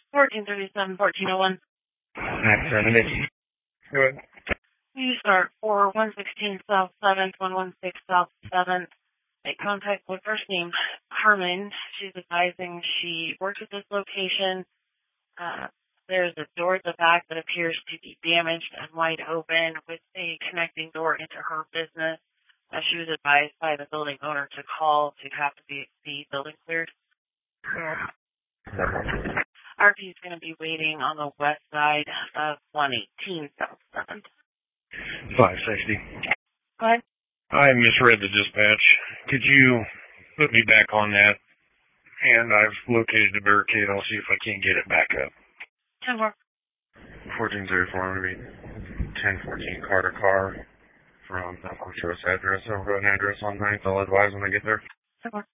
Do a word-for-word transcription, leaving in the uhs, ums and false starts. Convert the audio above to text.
fourteen thirty-seven, fourteen oh one. Affirmative. Go ahead. You start for one sixteen South seventh, one one six South seventh. Make contact with first name Harmon. She's advising she works at this location. Uh, there's a door at the back that appears to be damaged and wide open with a connecting door into her business. Uh, she was advised by the building owner to call to have to be the building cleared. R P is going to be waiting on the west side of one eighteen South seventh. five sixty. Go ahead. I misread the dispatch. Could you put me back on that? And I've located the barricade. I'll see if I can get it back up. ten four. fourteen thirty-four, I'm going to be ten fourteen car to car from that Montrose address. I'll go an address on ninth. I'll advise when I get there. ten four.